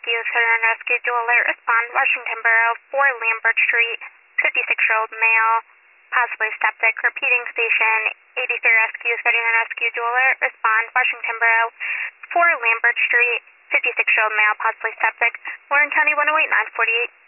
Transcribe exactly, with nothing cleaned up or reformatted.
Rescue, Southern Rescue, dual alert, respond, Washington Borough, four Lambert Street, fifty-six-year-old male, possibly septic, repeating station, eighty-three Rescue, Southern Rescue, dual alert, respond, Washington Borough, four Lambert Street, fifty-six-year-old male, possibly septic, Warren County one oh eight, nine forty-eight.